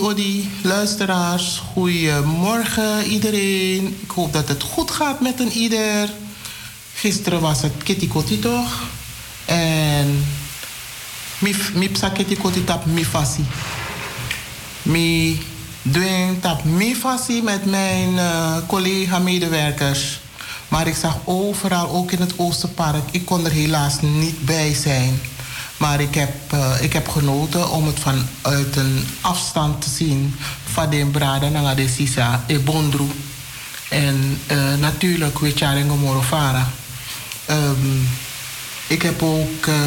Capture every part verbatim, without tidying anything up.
odi, luisteraars. Goedemorgen iedereen. Ik hoop dat het goed gaat met een ieder. Gisteren was het Kitty Kotti toch? En mi psa Kitty Kotti tap mi fasi. Mi doen tap mi fasi met mijn uh, collega-medewerkers. Maar ik zag overal, ook in het Oosterpark, ik kon er helaas niet bij zijn. Maar ik heb, uh, ik heb genoten om het vanuit een afstand te zien. Van de Brada naar de Sisa, e Bondru. En uh, natuurlijk Wicharengo Morofara. Um, ik heb ook... Uh,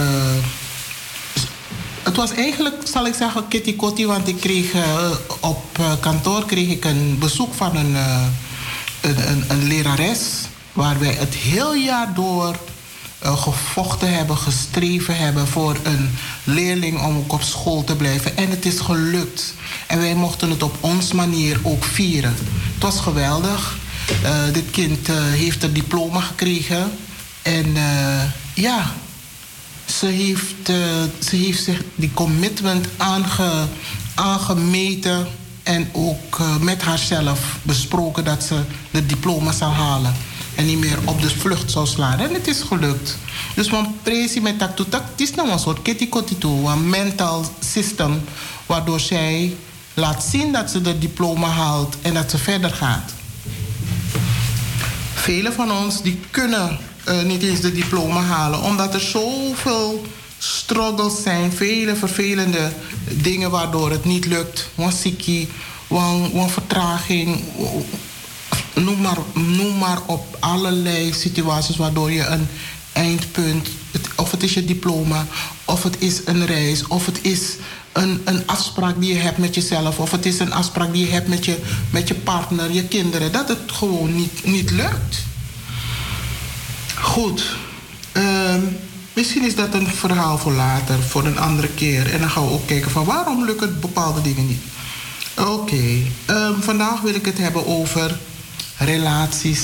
het was eigenlijk, zal ik zeggen, Kitty Kotti, want ik kreeg uh, op uh, kantoor kreeg ik een bezoek van een, uh, een, een, een lerares, waar wij het heel jaar door uh, gevochten hebben, gestreven hebben voor een leerling om ook op school te blijven. En het is gelukt. En wij mochten het op onze manier ook vieren. Het was geweldig. Uh, dit kind uh, heeft een diploma gekregen. En uh, ja... Ze heeft, uh, ze heeft zich die commitment aange, aangemeten en ook uh, met haarzelf besproken dat ze de diploma zal halen. En niet meer op de vlucht zou slaan. En het is gelukt. Dus mijn presie met dat toetak, het is nou een soort kitty-kotty-toe, een mental system, waardoor zij laat zien dat ze de diploma haalt en dat ze verder gaat. Velen van ons die kunnen Uh, niet eens de diploma halen, omdat er zoveel struggles zijn, vele vervelende dingen waardoor het niet lukt. Wansiki, wan vertraging, noem maar, noem maar op allerlei situaties waardoor je een eindpunt, het, of het is je diploma, of het is een reis, of het is een, een afspraak die je hebt met jezelf, of het is een afspraak die je hebt met je, met je partner, je kinderen, dat het gewoon niet, niet lukt. Goed. Uh, misschien is dat een verhaal voor later, voor een andere keer. En dan gaan we ook kijken van waarom lukken bepaalde dingen niet. Oké. Okay. Um, vandaag wil ik het hebben over relaties.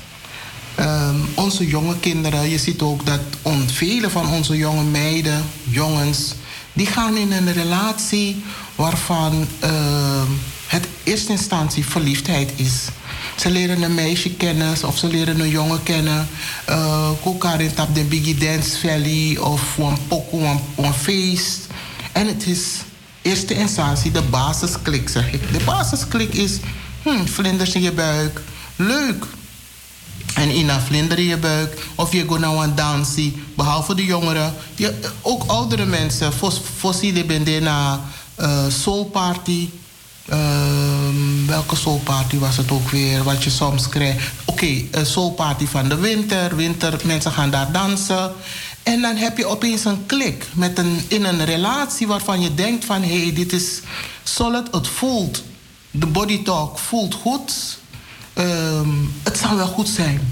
Um, onze jonge kinderen. Je ziet ook dat on, vele van onze jonge meiden, jongens, die gaan in een relatie waarvan uh, het eerste instantie verliefdheid is. Ze leren een meisje kennen of ze leren een jongen kennen. Elkaar in tap de Biggie Dance Valley of een pokoe, een feest. En het is eerste instantie de basisklik, zeg ik. De basisklik is hmm, vlinders in je buik. Leuk. En in een vlinder in je buik. Of je gaat naar een dansie. Behalve de jongeren. Je, ook oudere mensen. Fossi de bendena uh, soulparty. Uh, welke soulparty was het ook weer? Wat je soms krijgt. Oké, okay, een soulparty van de winter. Winter, mensen gaan daar dansen. En dan heb je opeens een klik. Met een, in een relatie waarvan je denkt van... hé, hey, dit is solid, het voelt. De body talk voelt goed. Um, het zal wel goed zijn.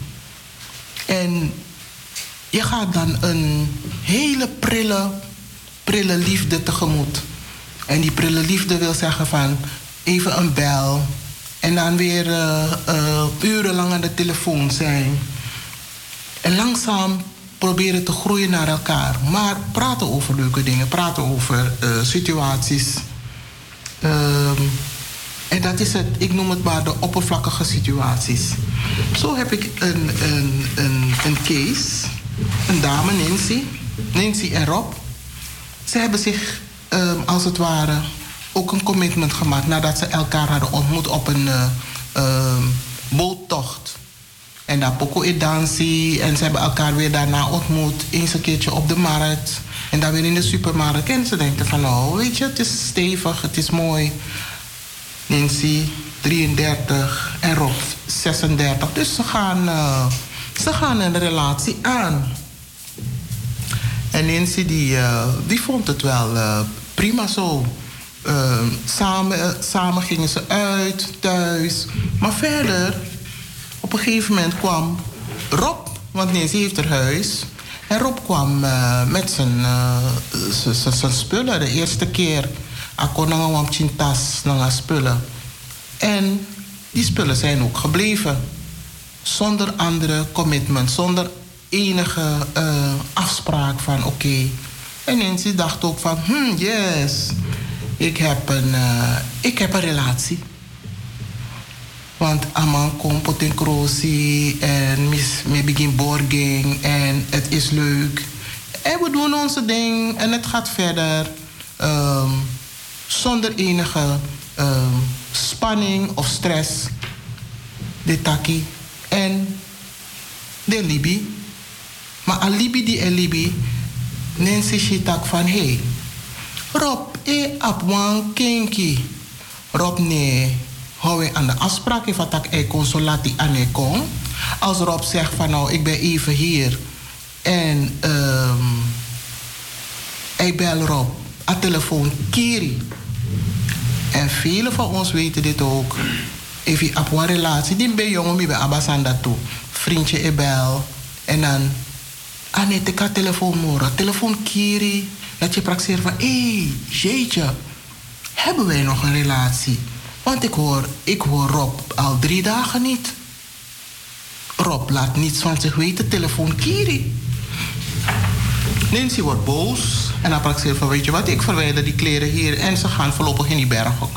En je gaat dan een hele prille, prille liefde tegemoet. En die prille liefde wil zeggen van... even een bel. En dan weer uh, uh, urenlang aan de telefoon zijn. En langzaam proberen te groeien naar elkaar. Maar praten over leuke dingen. Praten over uh, situaties. Uh, en dat is het, ik noem het maar de oppervlakkige situaties. Zo heb ik een, een, een, een case. Een dame, Nancy. Nancy en Rob. Ze hebben zich, uh, als het ware... ook een commitment gemaakt nadat ze elkaar hadden ontmoet op een uh, uh, boottocht. En daar poko in dansie. En ze hebben elkaar weer daarna ontmoet. Eens een keertje op de markt. En dan weer in de supermarkt. En ze denken van, oh, weet je, het is stevig, het is mooi. Nancy, drieëndertig. En Rob, zesendertig. Dus ze gaan, uh, ze gaan een relatie aan. En Nancy, die, uh, die vond het wel uh, prima zo. Uh, samen, uh, samen gingen ze uit, thuis. Maar verder, op een gegeven moment kwam Rob, want Nancy heeft haar huis. En Rob kwam uh, met zijn, uh, zijn spullen. De eerste keer, ik kon nog een tas naar spullen. En die spullen zijn ook gebleven. Zonder andere commitment, zonder enige uh, afspraak van oké. Okay. En Nancy dacht ook van, hmm, yes... ik heb een, uh, ik heb een relatie. Want aman komt pot in krozi en me begin borging en het is leuk. En we doen onze ding en het gaat verder um, zonder enige um, spanning of stress. De taki en de libi. Maar alibi die alibi, nensi shitak van hey, Rob, e apwan kinky. Rob nee. Hou aan de afspraak van dat ik consolati aan ik kom. Als Rob zegt van nou, ik ben even hier. En um, ik bel Rob. A telefoon Kiri. En velen van ons weten dit ook. Even op een relatie. Die ben jongen, die ben abasanda toe. Vriendje, ik bel. En dan. Ah nee, ik had telefoon mora. Telefoon Kiri. Dat je praktiseert van hé, hey, jeetje. Hebben wij nog een relatie? Want ik hoor, ik hoor Rob al drie dagen niet. Rob laat niets van zich weten, telefoon Kiri. Nancy wordt boos en dan praat ze van weet je wat, ik verwijder die kleren hier en ze gaan voorlopig in die berghok.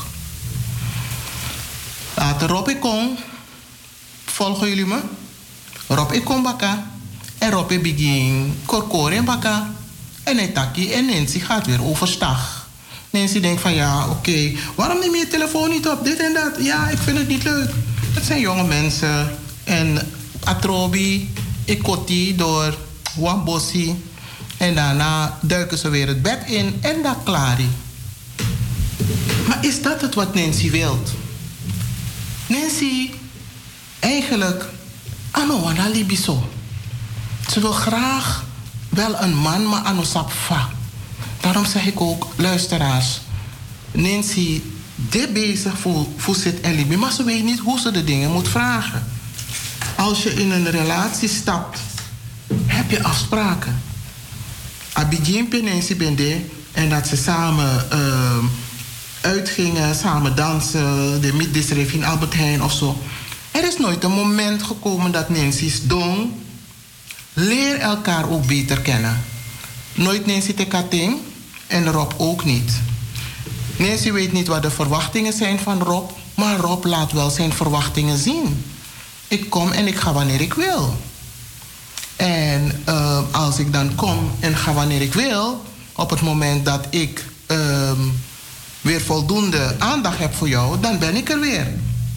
Later Rob ik kom, volgen jullie me? Rob ik kom bakka en Rob ik begin korkor en bakka. En hij takkie en Nancy gaat weer overstag. Nancy denkt van ja, oké, okay, waarom neem je je telefoon niet op? Dit en dat. Ja, ik vind het niet leuk. Het zijn jonge mensen. En atrobi, ik kotti door wambossi. En daarna duiken ze weer het bed in en dat klaar. Maar is dat het wat Nancy wilt? Nancy, eigenlijk, anowana libiso. Ze wil graag wel een man, maar anosapfa. Daarom zeg ik ook, luisteraars, Nancy, dit bezig voor, voor zit en libi, maar ze weet niet hoe ze de dingen moet vragen. Als je in een relatie stapt, heb je afspraken. Abidjimpe Nancy bende en dat ze samen uh, uitgingen, samen dansen, de middisref in Albert Heijn of zo. Er is nooit een moment gekomen dat Nancy's dong, leer elkaar ook beter kennen. Nooit Nancy te kating. En Rob ook niet. Nancy weet niet wat de verwachtingen zijn van Rob, maar Rob laat wel zijn verwachtingen zien. Ik kom en ik ga wanneer ik wil. En uh, als ik dan kom en ga wanneer ik wil, op het moment dat ik uh, weer voldoende aandacht heb voor jou, dan ben ik er weer.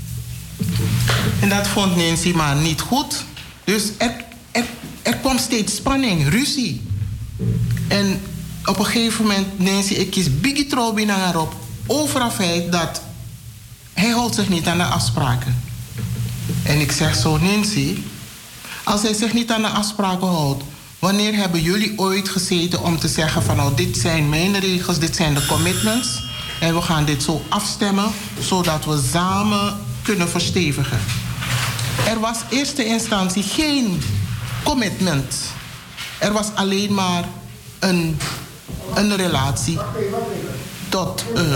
En dat vond Nancy maar niet goed. Dus er, er, er kwam steeds spanning, ruzie. En op een gegeven moment, Nancy, ik kies Biggie Trobi naar Rob over het feit dat hij houdt zich niet aan de afspraken. En ik zeg zo, Nancy, als hij zich niet aan de afspraken houdt, wanneer hebben jullie ooit gezeten om te zeggen van nou, dit zijn mijn regels, dit zijn de commitments en we gaan dit zo afstemmen, zodat we samen kunnen verstevigen. Er was in eerste instantie geen commitment. Er was alleen maar een Een relatie tot, uh,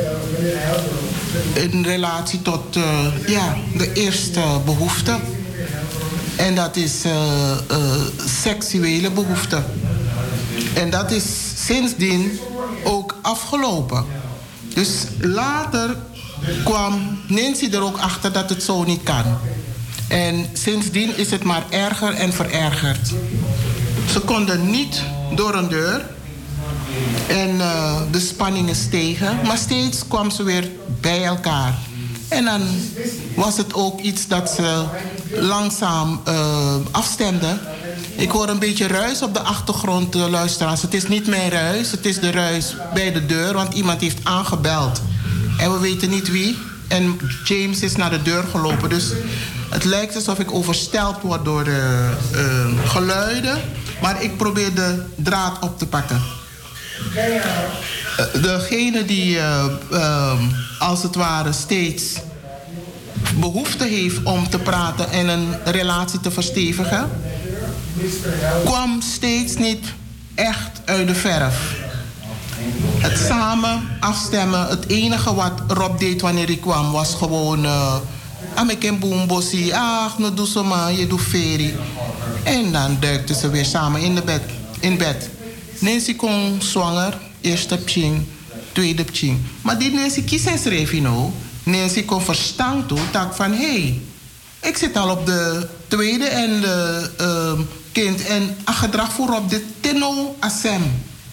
een relatie tot uh, ja, de eerste behoefte. En dat is uh, uh, seksuele behoefte. En dat is sindsdien ook afgelopen. Dus later kwam Nancy er ook achter dat het zo niet kan. En sindsdien is het maar erger en verergerd. Ze konden niet door een deur. En uh, de spanningen stegen. Maar steeds kwam ze weer bij elkaar. En dan was het ook iets dat ze langzaam uh, afstemden. Ik hoor een beetje ruis op de achtergrond, uh, luisteraars. Het is niet mijn ruis, het is de ruis bij de deur. Want iemand heeft aangebeld. En we weten niet wie. En James is naar de deur gelopen. Dus het lijkt alsof ik overstelpt word door de uh, geluiden. Maar ik probeer de draad op te pakken. Degene die uh, uh, als het ware steeds behoefte heeft om te praten en een relatie te verstevigen, kwam steeds niet echt uit de verf. Het samen afstemmen, het enige wat Rob deed wanneer hij kwam was gewoon uh, Amiken boombosi, ach, no doe zo maar, je doet feri. En dan duikten ze weer samen in, de bed, in bed. Nancy kon zwanger, eerste pching, tweede ching. Maar die Nancy kiezen schreef je nou. Nancy kon verstaan toe dat van hé, hey, ik zit al op de tweede en de uh, kind en een gedrag voorop de tenno asem.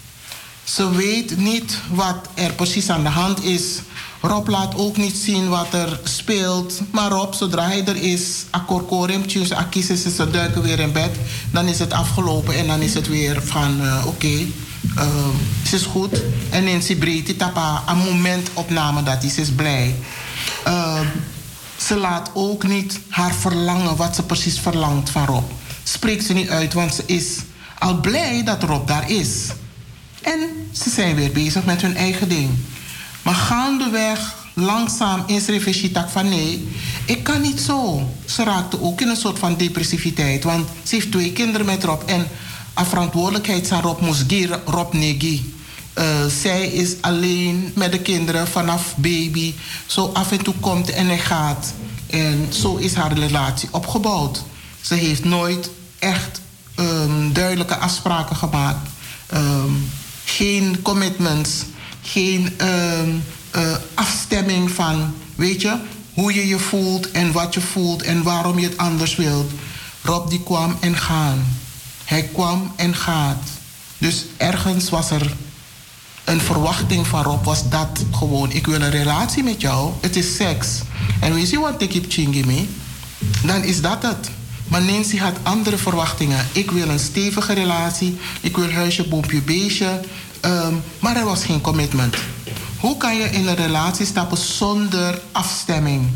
Ze weet niet wat er precies aan de hand is. Rob laat ook niet zien wat er speelt. Maar Rob, zodra hij er is, akkorkoremtjes, akieses, ze duiken weer in bed. Dan is het afgelopen en dan is het weer van uh, oké, okay, uh, ze is goed. En Nancy breed tapa een momentopname dat is, ze is blij. Uh, ze laat ook niet haar verlangen, wat ze precies verlangt van Rob. Spreekt ze niet uit, want ze is al blij dat Rob daar is. En ze zijn weer bezig met hun eigen ding. Maar gaandeweg, langzaam, is Reveshitak van nee, ik kan niet zo. Ze raakte ook in een soort van depressiviteit. Want ze heeft twee kinderen met Rob. En haar verantwoordelijkheid aan Rob moest gieren, Rob negi. Uh, zij is alleen met de kinderen vanaf baby. Zo af en toe komt en hij gaat. En zo is haar relatie opgebouwd. Ze heeft nooit echt um, duidelijke afspraken gemaakt. Um, geen commitments. Geen um, uh, afstemming van, weet je, hoe je je voelt en wat je voelt en waarom je het anders wilt. Rob die kwam en gaan. Hij kwam en gaat. Dus ergens was er een verwachting van Rob, was dat gewoon, ik wil een relatie met jou, het is seks. En weet je wat ik heb chingy mee? Dan is dat het. Maar Nancy had andere verwachtingen. Ik wil een stevige relatie, ik wil huisje, boompje, beestje. Um, maar er was geen commitment. Hoe kan je in een relatie stappen zonder afstemming?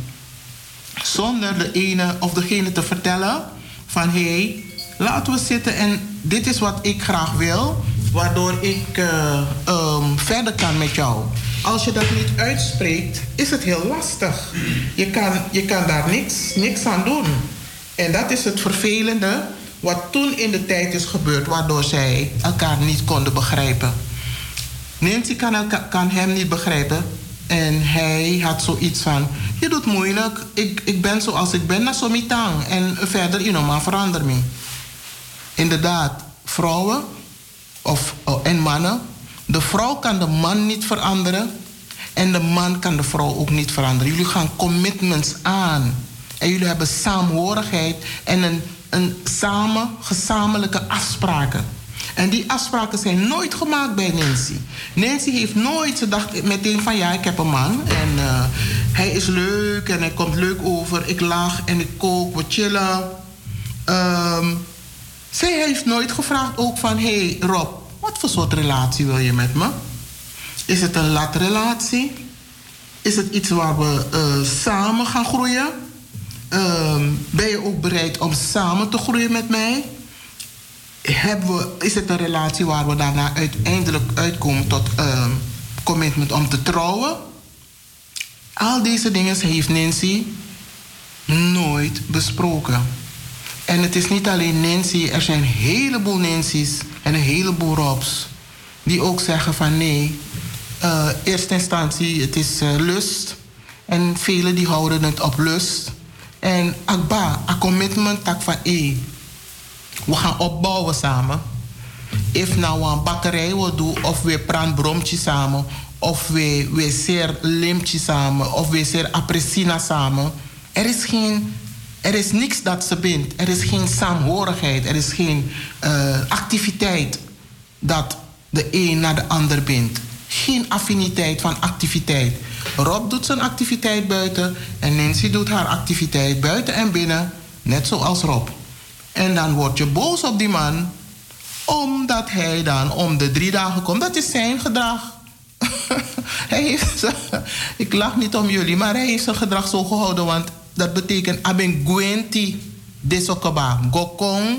Zonder de ene of degene te vertellen van hé, hey, laten we zitten en dit is wat ik graag wil, waardoor ik uh, um, verder kan met jou. Als je dat niet uitspreekt, is het heel lastig. Je kan, je kan daar niks, niks aan doen. En dat is het vervelende wat toen in de tijd is gebeurd, waardoor zij elkaar niet konden begrijpen. Nancy kan, elka- kan hem niet begrijpen. En hij had zoiets van, je doet moeilijk. Ik, ik ben zoals ik ben, naar zomitang. En verder, you know, maar verander me. Inderdaad, vrouwen of, oh, en mannen. De vrouw kan de man niet veranderen. En de man kan de vrouw ook niet veranderen. Jullie gaan commitments aan. En jullie hebben saamhorigheid en een, een samen, gezamenlijke afspraken. En die afspraken zijn nooit gemaakt bij Nancy. Nancy heeft nooit, ze dacht meteen van ja, ik heb een man. En uh, hij is leuk en hij komt leuk over. Ik lach en ik kook, we chillen. Um, zij heeft nooit gevraagd ook van hé hey Rob, wat voor soort relatie wil je met me? Is het een latrelatie? Is het iets waar we uh, samen gaan groeien? Um, ben je ook bereid om samen te groeien met mij? Hebben we, is het een relatie waar we daarna uiteindelijk uitkomen tot um, commitment om te trouwen? Al deze dingen heeft Nancy nooit besproken. En het is niet alleen Nancy, er zijn een heleboel Nancy's en een heleboel Robs die ook zeggen van nee, uh, eerste instantie het is uh, lust. En velen die houden het op lust. En akba, een commitment tak van hé, we gaan opbouwen samen. If nou een bakkerij wil doen, of we praan bromtje samen, of we, we zeer limtje samen, of we zeer apresina samen. Er is geen, er is niks dat ze bindt. Er is geen saamhorigheid, er is geen uh, activiteit dat de een naar de ander bindt. Geen affiniteit van activiteit. Rob doet zijn activiteit buiten en Nancy doet haar activiteit buiten en binnen, net zoals Rob. En dan word je boos op die man, omdat hij dan om de drie dagen komt. Dat is zijn gedrag. hij heeft, ik lach niet om jullie, maar hij heeft zijn gedrag zo gehouden, want dat betekent aben gwenti desokaba gokong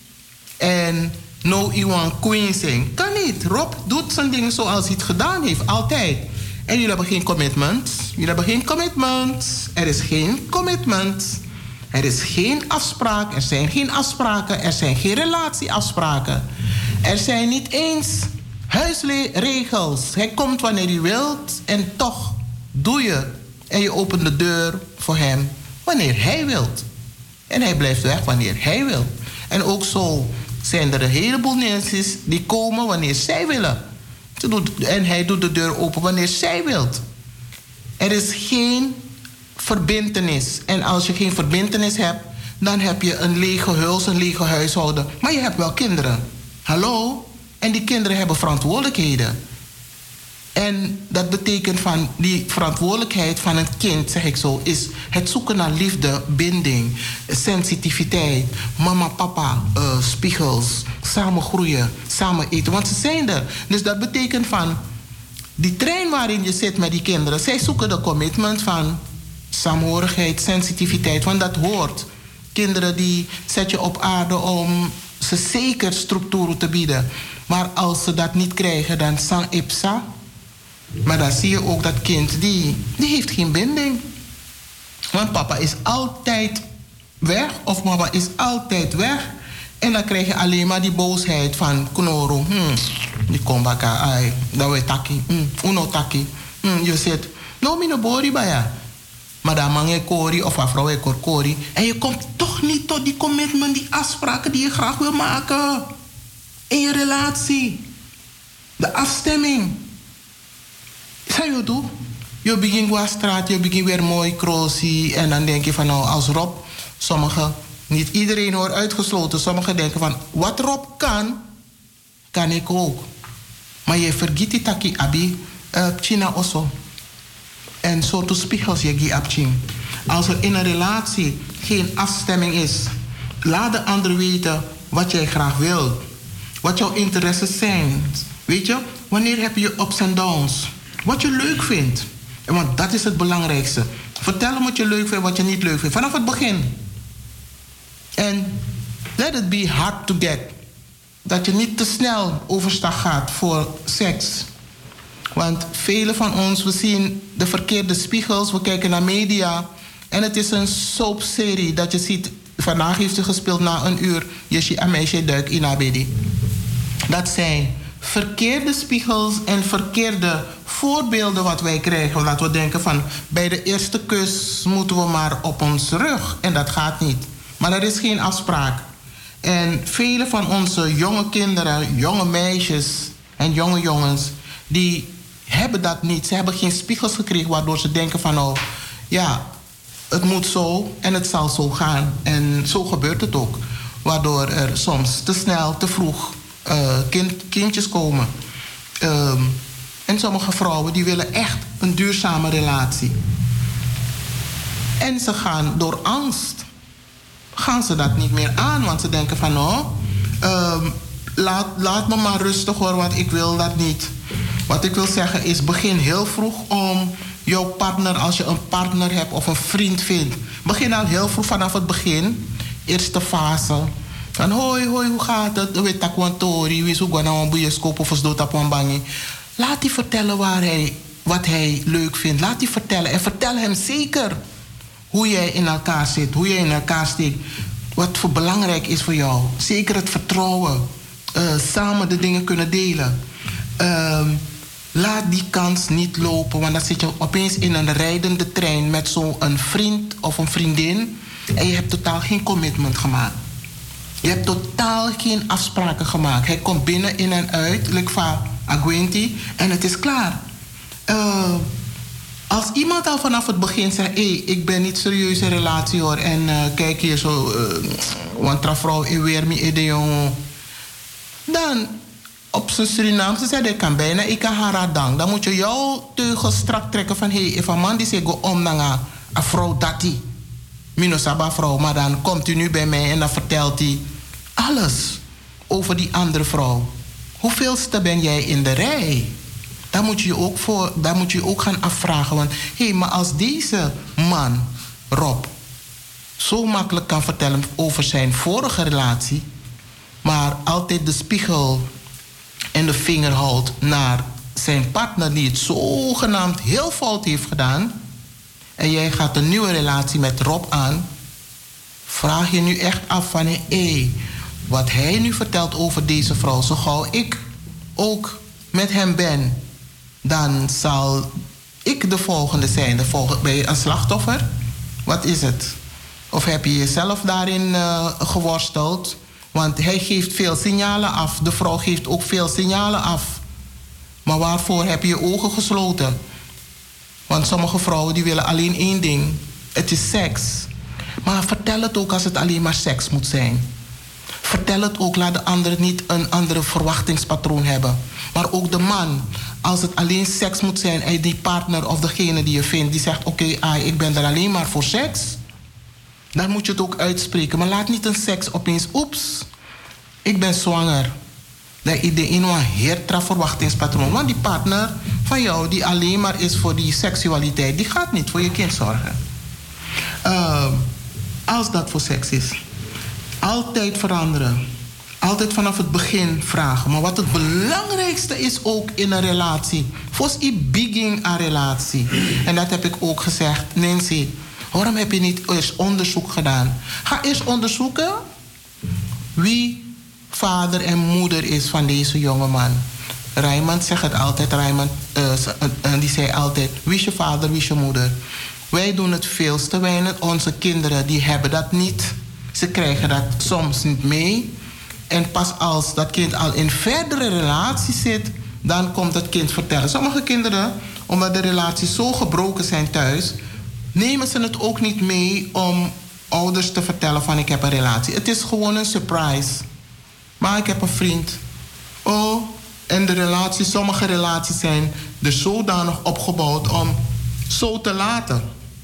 en no iwan queensing. Kan niet. Rob doet zijn dingen zoals hij het gedaan heeft, altijd. En jullie hebben geen commitment. Jullie hebben geen commitment. Er is geen commitment. Er is geen afspraak. Er zijn geen afspraken. Er zijn geen relatieafspraken. Er zijn niet eens huisregels. Hij komt wanneer hij wilt en toch doe je. En je opent de deur voor hem wanneer hij wilt. En hij blijft weg wanneer hij wil. En ook zo zijn er een heleboel Nancy's die komen wanneer zij willen. Ze doet, en hij doet de deur open wanneer zij wilt. Er is geen verbintenis. En als je geen verbintenis hebt, dan heb je een lege huls, een lege huishouden. Maar je hebt wel kinderen. Hallo? En die kinderen hebben verantwoordelijkheden. En dat betekent van die verantwoordelijkheid van een kind, zeg ik zo, is het zoeken naar liefde, binding, sensitiviteit, mama, papa, uh, spiegels, samen groeien, samen eten. Want ze zijn er. Dus dat betekent van die trein waarin je zit met die kinderen, zij zoeken de commitment van saamhorigheid, sensitiviteit, want dat hoort. Kinderen die zet je op aarde om ze zeker structuren te bieden. Maar als ze dat niet krijgen, dan sang ipsa. Maar dan zie je ook dat kind, die, die heeft geen binding. Want papa is altijd weg of mama is altijd weg. En dan krijg je alleen maar die boosheid van Knoro. Hmm, die kombaka, ai, dat we taki, hmm, uno taki. Hmm, je zit, no mino bori baya. Maar dan mang je kori of afrouw je kori. En je komt toch niet tot die commitment, die afspraken die je graag wil maken. In je relatie. De afstemming. Zou je doen? Je begint qua straat, je begint weer mooi crossie. En dan denk je van nou, als Rob, sommigen, niet iedereen hoor uitgesloten. Sommigen denken van, wat Rob kan, kan ik ook. Maar je vergiet die taki abi, uh, China osso. En zo to spiegels je gi abching. Als er in een relatie geen afstemming is, laat de ander weten wat jij graag wil. Wat jouw interesses zijn. Weet je, wanneer heb je ups en downs? Wat je leuk vindt. En want dat is het belangrijkste. Vertel hem wat je leuk vindt, wat je niet leuk vindt. Vanaf het begin. En let it be hard to get. Dat je niet te snel overstag gaat voor seks. Want velen van ons, we zien de verkeerde spiegels. We kijken naar media. En het is een soapserie dat je ziet. Vandaag heeft ze gespeeld na een uur. Je en meisje duik in abedi. Dat zijn verkeerde spiegels en verkeerde voorbeelden wat wij krijgen. Dat we denken van bij de eerste kus moeten we maar op ons rug. En dat gaat niet. Maar er is geen afspraak. En vele van onze jonge kinderen, jonge meisjes en jonge jongens, die hebben dat niet. Ze hebben geen spiegels gekregen waardoor ze denken van oh ja, het moet zo en het zal zo gaan. En zo gebeurt het ook. Waardoor er soms te snel, te vroeg uh, kind, kindjes komen. Um, en sommige vrouwen die willen echt een duurzame relatie. En ze gaan door angst, gaan ze dat niet meer aan. Want ze denken van oh, um, laat, laat me maar rustig hoor, want ik wil dat niet. Wat ik wil zeggen is, begin heel vroeg om jouw partner, als je een partner hebt of een vriend vindt. Begin al heel vroeg vanaf het begin. Eerste fase. Van hoi, hoi, hoe gaat het? Weet ik wat tori, wie zoekt naar een bioscoop of doet op een bangi. Laat hij vertellen waar hij, wat hij leuk vindt. Laat hij vertellen. En vertel hem zeker hoe jij in elkaar zit, hoe jij in elkaar steekt. Wat voor belangrijk is voor jou. Zeker het vertrouwen. Uh, samen de dingen kunnen delen. Uh, laat die kans niet lopen, want dan zit je opeens in een rijdende trein met zo'n vriend of een vriendin en je hebt totaal geen commitment gemaakt. Je hebt totaal geen afspraken gemaakt. Hij komt binnen, in en uit, lekva agwenti, en het is klaar. Uh, als iemand al vanaf het begin zegt, hé, hey, ik ben niet serieus in relatie hoor, en uh, kijk hier zo, uh, want tra vrouw in weer me de jongen, dan op zijn Surinaamse zei ik kan bijna ik kan haar dank. Dan moet je jouw teugels strak trekken van hé, hey, if een man die zegt go om naar een vrouw dat die minosaba vrouw, maar dan komt u nu bij mij en dan vertelt hij alles over die andere vrouw. Hoeveelste ben jij in de rij? Daar moet je je ook voor, daar moet je je ook gaan afvragen. Want hé, hey, maar als deze man Rob zo makkelijk kan vertellen over zijn vorige relatie, maar altijd de spiegel en de vinger houdt naar zijn partner die het zogenaamd heel fout heeft gedaan, en jij gaat een nieuwe relatie met Rob aan, vraag je nu echt af van hé, hey, wat hij nu vertelt over deze vrouw, zo gauw ik ook met hem ben, dan zal ik de volgende zijn. De volgende, ben je een slachtoffer? Wat is het? Of heb je jezelf daarin uh, geworsteld? Want hij geeft veel signalen af. De vrouw geeft ook veel signalen af. Maar waarvoor heb je je ogen gesloten? Want sommige vrouwen die willen alleen één ding. Het is seks. Maar vertel het ook als het alleen maar seks moet zijn. Vertel het ook, laat de ander niet een andere verwachtingspatroon hebben. Maar ook de man, als het alleen seks moet zijn en die partner of degene die je vindt, die zegt oké, okay, ik ben er alleen maar voor seks. Dan moet je het ook uitspreken. Maar laat niet een seks opeens, oeps, ik ben zwanger. Dat is de een heertra verwachtingspatroon. Want die partner van jou die alleen maar is voor die seksualiteit, die gaat niet voor je kind zorgen. Uh, als dat voor seks is. Altijd veranderen. Altijd vanaf het begin vragen. Maar wat het belangrijkste is ook in een relatie. Volgens die begin aan relatie. En dat heb ik ook gezegd. Nancy, waarom heb je niet eerst onderzoek gedaan? Ga eerst onderzoeken wie vader en moeder is van deze jongeman. Raymond zegt het altijd. Raymond uh, uh, die zei altijd, wie is je vader, wie is je moeder? Wij doen het veel te weinig. Onze kinderen die hebben dat niet. Ze krijgen dat soms niet mee. En pas als dat kind al in verdere relatie zit, dan komt het kind vertellen. Sommige kinderen, omdat de relaties zo gebroken zijn thuis, nemen ze het ook niet mee om ouders te vertellen van ik heb een relatie. Het is gewoon een surprise. Maar ik heb een vriend. Oh, en de relaties, sommige relaties zijn er zodanig opgebouwd om zo te laten.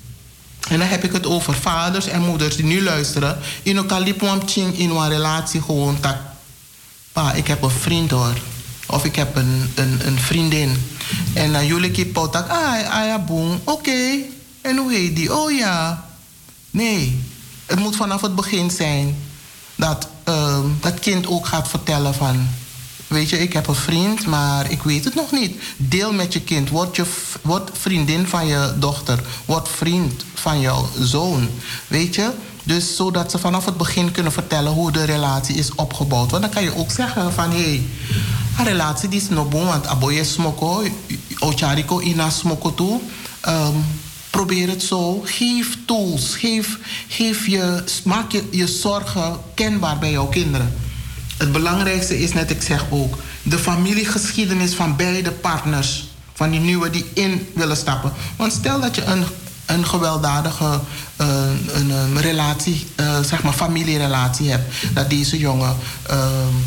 En dan heb ik het over vaders en moeders die nu luisteren. In elkaar liep ching in een relatie gewoon tak. Pa, ik heb een vriend hoor. Of ik heb een, een, een vriendin. En dan jullie kiepen tak. Ah, ah ja, boem. Oké. Okay. En hoe heet die? Oh ja. Nee. Het moet vanaf het begin zijn. Dat uh, dat kind ook gaat vertellen van... Weet je, ik heb een vriend, maar ik weet het nog niet. Deel met je kind. Word, je, word vriendin van je dochter. Word vriend van jouw zoon. Weet je? Dus zodat ze vanaf het begin kunnen vertellen hoe de relatie is opgebouwd. Want dan kan je ook zeggen van... Hé, hey, een relatie die is nog bon, want aboye smoko, ochariko ina smoko toe. Um, probeer het zo. Geef tools. Geef, geef je, maak je, je zorgen kenbaar bij jouw kinderen. Het belangrijkste is, net ik zeg ook, de familiegeschiedenis van beide partners. Van die nieuwe die in willen stappen. Want stel dat je een, een gewelddadige uh, een, een relatie, uh, zeg maar familierelatie hebt. Dat deze jongen uh,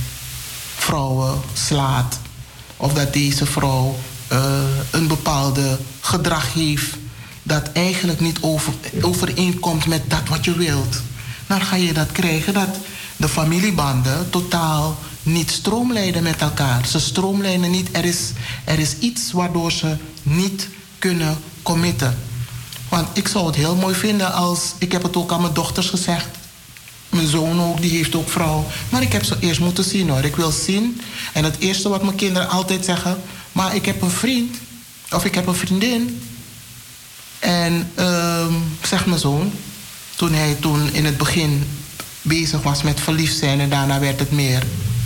vrouwen slaat. Of dat deze vrouw uh, een bepaalde gedrag heeft. Dat eigenlijk niet over, overeenkomt met dat wat je wilt. Dan ga je dat krijgen dat de familiebanden totaal niet stroomlijnen met elkaar. Ze stroomlijnen niet. Er is, er is iets waardoor ze niet kunnen committen. Want ik zou het heel mooi vinden als... Ik heb het ook aan mijn dochters gezegd. Mijn zoon ook, die heeft ook vrouw. Maar ik heb ze eerst moeten zien hoor. Ik wil zien. En het eerste wat mijn kinderen altijd zeggen... Maar ik heb een vriend. Of ik heb een vriendin. En uh, zegt mijn zoon... Toen hij toen in het begin... bezig was met verliefd zijn en daarna werd het meer.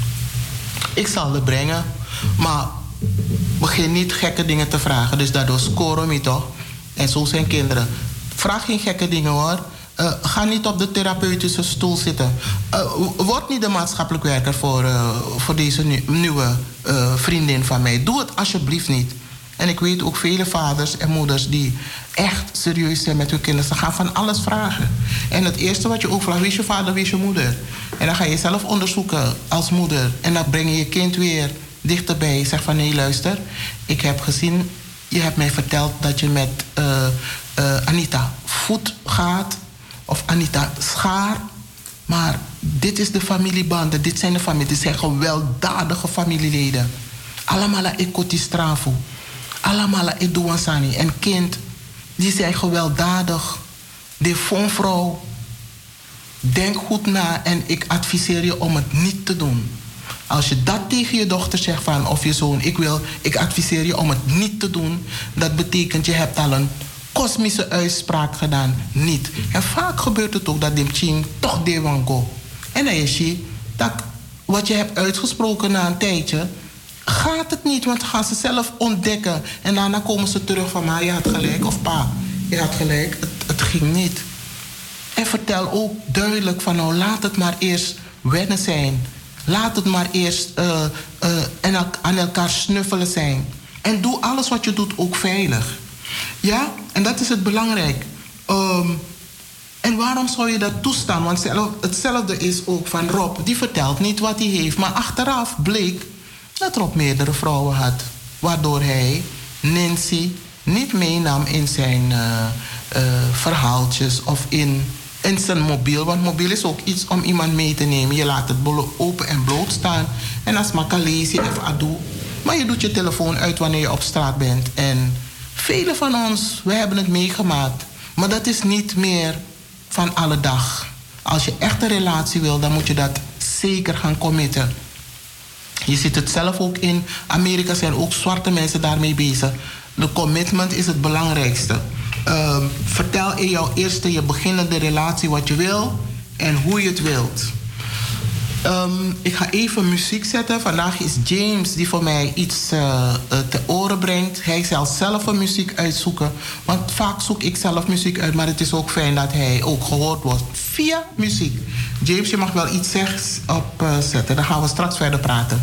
Ik zal het brengen, maar begin niet gekke dingen te vragen. Dus daardoor scoren we toch. En zo zijn kinderen. Vraag geen gekke dingen hoor. Uh, ga niet op de therapeutische stoel zitten. Uh, word niet de maatschappelijk werker voor, uh, voor deze nu, nieuwe uh, vriendin van mij. Doe het alsjeblieft niet. En ik weet ook vele vaders en moeders die echt serieus zijn met hun kinderen. Ze gaan van alles vragen. En het eerste wat je ook vraagt, wie is je vader, wie is je moeder? En dan ga je zelf onderzoeken als moeder. En dan breng je je kind weer dichterbij. Zeg van nee, luister. Ik heb gezien, je hebt mij verteld dat je met uh, uh, Anita Voet gaat. Of Anita Schaar. Maar dit is de familiebanden. Dit zijn de familie. Dit zijn gewelddadige familieleden. Allemaal ekotistrafu. Allemaal eduansani. En kind, die zijn gewelddadig. De vrouw, denk goed na en ik adviseer je om het niet te doen. Als je dat tegen je dochter zegt van, of je zoon, ik wil, ik adviseer je om het niet te doen. Dat betekent je hebt al een kosmische uitspraak gedaan. Niet. En vaak gebeurt het ook dat de ching toch de wango. En dan is je dat wat je hebt uitgesproken na een tijdje, gaat het niet, want gaan ze zelf ontdekken. En daarna komen ze terug van, maar je had gelijk, of pa, je had gelijk, het, het ging niet. En vertel ook duidelijk van, nou laat het maar eerst wennen zijn. Laat het maar eerst uh, uh, en el- aan elkaar snuffelen zijn. En doe alles wat je doet ook veilig. Ja, en dat is het belangrijk. Um, en waarom zou je dat toestaan? Want zelf, hetzelfde is ook van Rob. Die vertelt niet wat hij heeft. Maar achteraf bleek dat Rob meerdere vrouwen had. Waardoor hij Nancy niet meenam in zijn uh, uh, verhaaltjes of in, in zijn mobiel. Want mobiel is ook iets om iemand mee te nemen. Je laat het bolo- open en bloot staan. En als makalesi of ado. Maar je doet je telefoon uit wanneer je op straat bent. En velen van ons, we hebben het meegemaakt. Maar dat is niet meer van alle dag. Als je echt een relatie wil, dan moet je dat zeker gaan committen. Je ziet het zelf ook in Amerika, zijn ook zwarte mensen daarmee bezig. De commitment is het belangrijkste. Uh, vertel in jouw eerste, je beginnende relatie wat je wil en hoe je het wilt. Um, ik ga even muziek zetten. Vandaag is James die voor mij iets uh, uh, te oren brengt. Hij zal zelf een muziek uitzoeken. Want vaak zoek ik zelf muziek uit. Maar het is ook fijn dat hij ook gehoord wordt via muziek. James, je mag wel iets zeggen opzetten. Uh, Dan gaan we straks verder praten.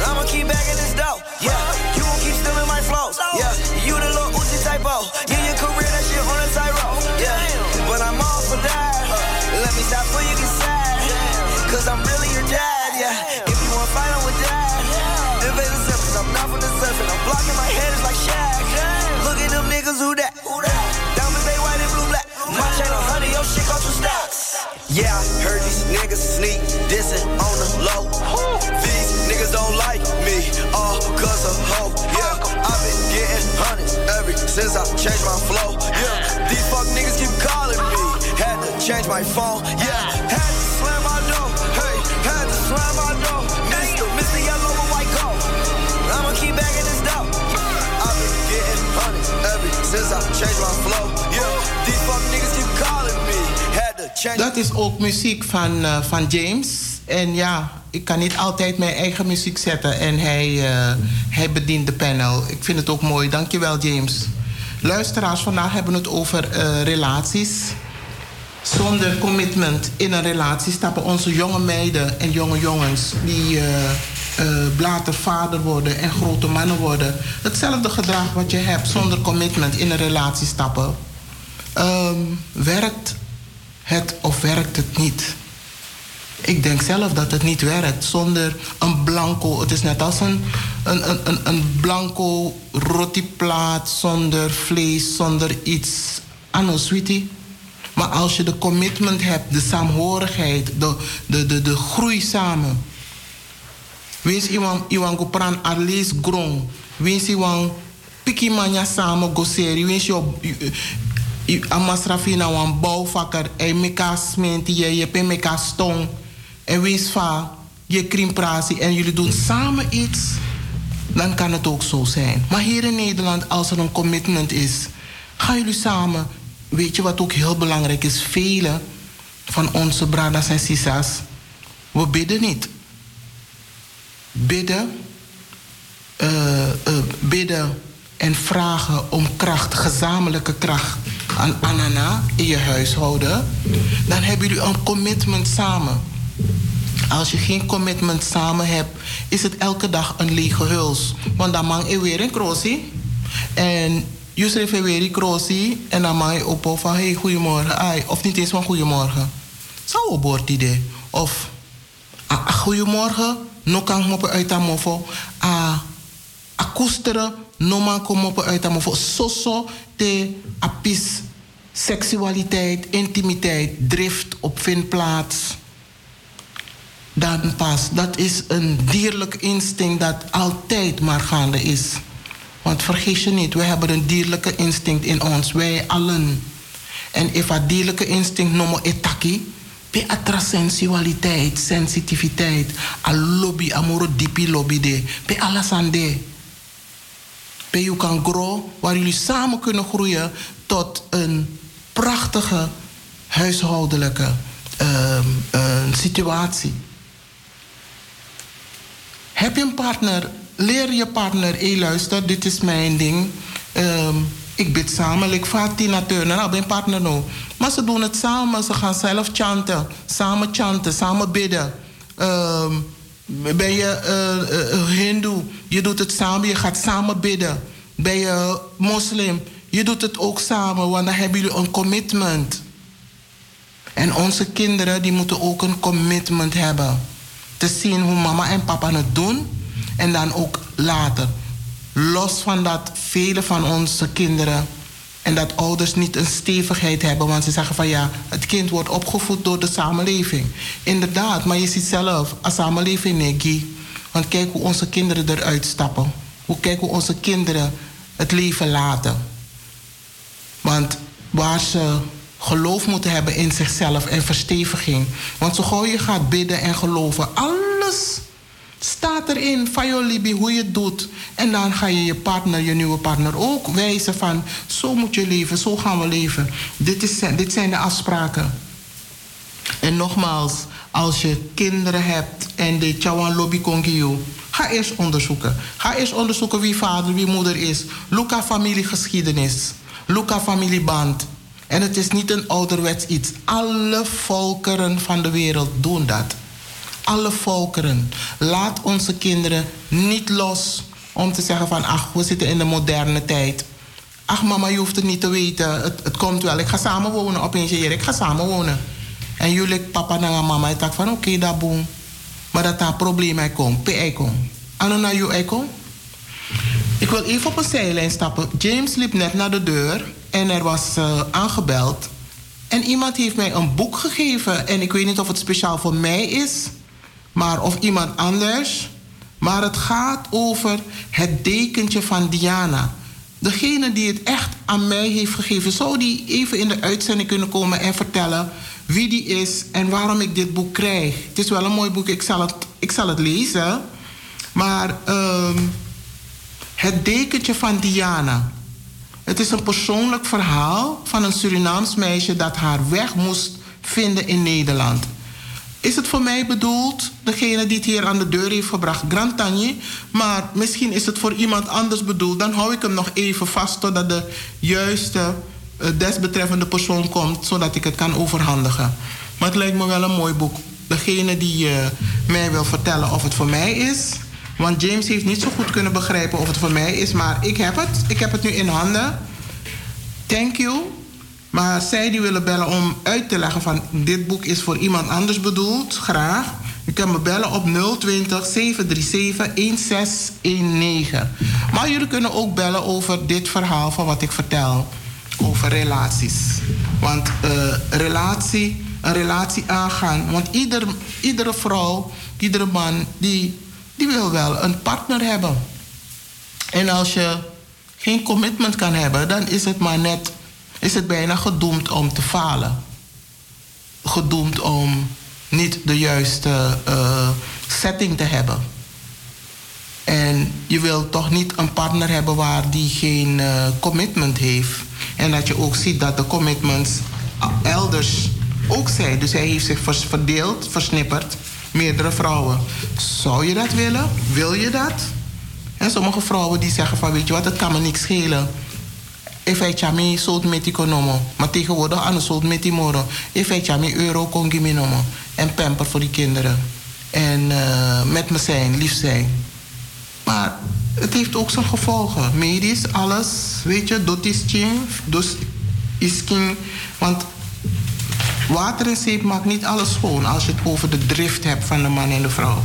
I'ma keep bagging this dough. Yeah, you won't keep stealing my flows. Yeah, you the little Uzi typo. Yeah, your career, that shit on a tightrope. Yeah, but I'm all for that. Let me stop before you get sad. Cause I'm really your dad, yeah. If you wanna fight, I'm with that. Invade the surface, I'm not from the surface. I'm blocking my head, it's like Shaq. Look at them niggas, who that? Diamonds, they white and blue black. My chain a hundred, your shit cost two stacks. Yeah, I heard these niggas sneak dissing on the low. These niggas don't like me, all cause of hoe. Yeah, I've been getting hundreds ever since I changed my flow. Yeah, these fuck niggas keep calling me. Had to change my phone. Yeah, had to slam my door. Hey, had to slam my door. Mister, Mister Yellow and White Gold. I'ma keep bagging this dough. I've been getting hundreds ever since I changed my flow. Yeah, these fuck niggas keep calling me. Had to change. Dat is ook muziek van, uh, van James. En ja, ik kan niet altijd mijn eigen muziek zetten. En hij, uh, hij bedient de panel. Ik vind het ook mooi. Dankjewel, James. Luisteraars, vandaag hebben we het over uh, relaties. Zonder commitment in een relatie stappen onze jonge meiden en jonge jongens die uh, uh, later vader worden en grote mannen worden. Hetzelfde gedrag wat je hebt zonder commitment in een relatie stappen. Um, werkt het of werkt het niet? Ik denk zelf dat het niet werkt zonder een blanco. Het is net als een, een, een, een, een blanco rotiplaat zonder vlees, zonder iets. Anno, sweetie. Maar als je de commitment hebt, de saamhorigheid, de, de, de, de groei samen. Wens iwan iwan go pran arlees grong. Wens iwan piki manya samen go seri. Wens je amasrafina wan bouwvakker. En meka smenti je, je pe meka stong. En wees va je krimpratie en jullie doen samen iets. Dan kan het ook zo zijn. Maar hier in Nederland, als er een commitment is, gaan jullie samen. Weet je wat ook heel belangrijk is? Velen van onze bradas en sisas, we bidden niet. Bidden, uh, uh, bidden en vragen om kracht, gezamenlijke kracht aan Anana in je huishouden. Dan hebben jullie een commitment samen. Als je geen commitment samen hebt, is het elke dag een lege huls. Want dan mang je weer een crossie. En je schrijft weer een crossie. En dan mag je op van hey, goedemorgen. Ai, of niet eens van goedemorgen. Zou je boord idee. Of ah, goedemorgen. No kan moppen uit aan mofo. Ah, koesteren. No man kom moppen uit aan mofo. Soso de apis. Seksualiteit, intimiteit, drift op vindplaats. Dan pas. Dat is een dierlijk instinct dat altijd maar gaande is. Want vergis je niet, we hebben een dierlijke instinct in ons. Wij allen. En if dat dierlijke instinct noemen etaki, pe atra sensualiteit, sensitiviteit, a lobby, amoro dipi lobby de, pe alasande. Pe you kan grow, waar jullie samen kunnen groeien tot een prachtige huishoudelijke uh, uh, situatie. Heb je een partner? Leer je partner, hé hey, luister, dit is mijn ding. Um, ik bid samen, ik vaak Tina Turner, nou, mijn partner nou. Maar ze doen het samen, ze gaan zelf chanten. Samen chanten, samen bidden. Um, ben je uh, uh, hindoe, je doet het samen, je gaat samen bidden. Ben je moslim, je doet het ook samen, want dan hebben jullie een commitment. En onze kinderen, die moeten ook een commitment hebben. Te zien hoe mama en papa het doen. En dan ook later. Los van dat vele van onze kinderen en dat ouders niet een stevigheid hebben. Want ze zeggen van ja, het kind wordt opgevoed door de samenleving. Inderdaad, maar je ziet zelf, als samenleving negi. Want kijk hoe onze kinderen eruit stappen. Hoe kijk hoe onze kinderen het leven laten. Want waar ze geloof moeten hebben in zichzelf en versteviging. Want zo gauw je gaat bidden en geloven, alles staat erin van je libi, hoe je het doet. En dan ga je je partner, je nieuwe partner ook wijzen van zo moet je leven, zo gaan we leven. Dit, is, dit zijn de afspraken. En nogmaals, als je kinderen hebt en de chawan lobby kongiyo, ga eerst onderzoeken. Ga eerst onderzoeken wie vader, wie moeder is. Luca familiegeschiedenis. Luca familieband. En het is niet een ouderwets iets. Alle volkeren van de wereld doen dat. alle volkeren. Laat onze kinderen niet los om te zeggen van... ach, we zitten in de moderne tijd. Ach mama, je hoeft het niet te weten. Het, het komt wel. Ik ga samen wonen. Opeens je ik ga samen wonen. En jullie papa en mama, ik dacht van oké, okay, dat boem. Maar dat daar probleem komt. P komt. Anno naar jou komt. Ik wil even op een zijlijn stappen. James liep net naar de deur en er was uh, aangebeld. En iemand heeft mij een boek gegeven. En ik weet niet of het speciaal voor mij is, maar of iemand anders. Maar het gaat over het dekentje van Diana. Degene die het echt aan mij heeft gegeven, zou die even in de uitzending kunnen komen en vertellen wie die is en waarom ik dit boek krijg. Het is wel een mooi boek, ik zal het, ik zal het lezen. Maar um, het dekentje van Diana. Het is een persoonlijk verhaal van een Surinaams meisje dat haar weg moest vinden in Nederland. Is het voor mij bedoeld, degene die het hier aan de deur heeft gebracht, Grand Tanje, maar misschien is het voor iemand anders bedoeld. Dan hou ik hem nog even vast totdat de juiste uh, desbetreffende persoon komt, zodat ik het kan overhandigen. Maar het lijkt me wel een mooi boek. Degene die uh, mij wil vertellen of het voor mij is, want James heeft niet zo goed kunnen begrijpen of het voor mij is, maar ik heb het. Ik heb het nu in handen. Thank you. Maar zij die willen bellen om uit te leggen van dit boek is voor iemand anders bedoeld, graag. U kan me bellen op nul twintig, zeven drie zeven, een zes een negen. Maar jullie kunnen ook bellen over dit verhaal van wat ik vertel. Over relaties. Want uh, relatie, een relatie aangaan. Want ieder, iedere vrouw, iedere man, die, die wil wel een partner hebben. En als je geen commitment kan hebben, dan is het maar net... is het bijna gedoemd om te falen. Gedoemd om niet de juiste uh, setting te hebben. En je wilt toch niet een partner hebben waar die geen uh, commitment heeft. En dat je ook ziet dat de commitments elders ook zijn. Dus hij heeft zich verdeeld, versnipperd. Meerdere vrouwen. Zou je dat willen? Wil je dat? En sommige vrouwen die zeggen van weet je wat, het kan me niks schelen. Ik weet ja, me soort met die konomo. Maar tegenwoordig aan de soort met die moro. Ik weet ja, me euro kon giminomo. En pamper voor die kinderen. En uh, met me zijn, lief zijn. Maar het heeft ook zijn gevolgen. Medisch, alles. Weet je, dat is ching. Dus is king. Want water en zeep maakt niet alles schoon. Als je het over de drift hebt van de man en de vrouw.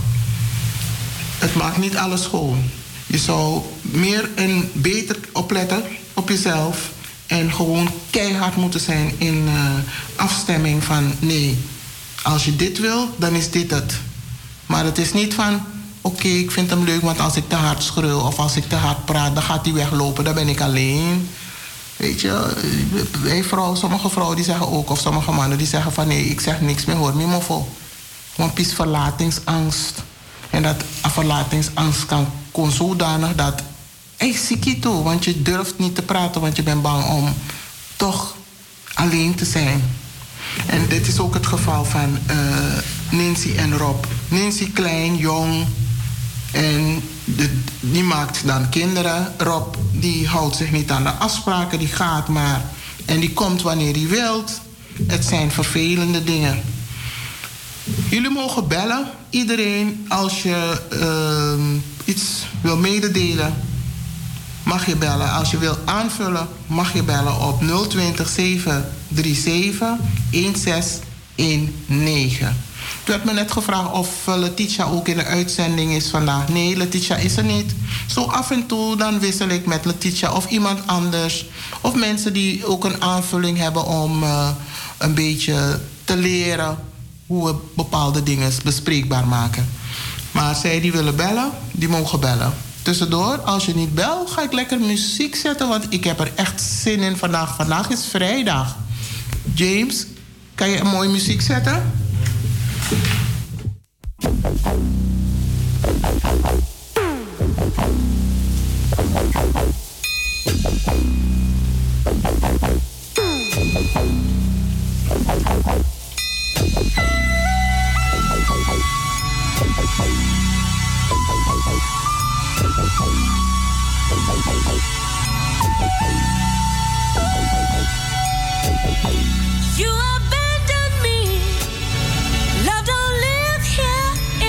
Het maakt niet alles schoon. Je zou meer en beter opletten op jezelf en gewoon keihard moeten zijn in uh, afstemming van nee, als je dit wil, dan is dit het. Maar het is niet van oké, okay, ik vind hem leuk, want als ik te hard schreeuw of als ik te hard praat, dan gaat hij weglopen, dan ben ik alleen. Weet je, wij vrouwen, sommige vrouwen die zeggen ook, of sommige mannen die zeggen van nee, ik zeg niks meer, hoor me moffel. Want het is verlatingsangst. En dat verlatingsangst kan, kon zodanig dat ik zie het toe, want je durft niet te praten, want je bent bang om toch alleen te zijn. En dit is ook het geval van uh, Nancy en Rob. Nancy klein, jong, en de, die maakt dan kinderen. Rob die houdt zich niet aan de afspraken, die gaat maar. En die komt wanneer hij wilt. Het zijn vervelende dingen. Jullie mogen bellen, iedereen, als je uh, iets wil mededelen. Mag je bellen. Als je wil aanvullen, mag je bellen op nul twintig, zeven drie zeven, een zes een negen. Het werd me net gevraagd of Letitia ook in de uitzending is vandaag. Nee, Letitia is er niet. Zo af en toe dan wissel ik met Letitia of iemand anders. Of mensen die ook een aanvulling hebben om uh, een beetje te leren hoe we bepaalde dingen bespreekbaar maken. Maar zij die willen bellen, die mogen bellen. Tussendoor, als je niet belt, ga ik lekker muziek zetten, want ik heb er echt zin in vandaag. Vandaag is vrijdag. James, kan je een mooie muziek zetten? You abandoned me. Love don't live here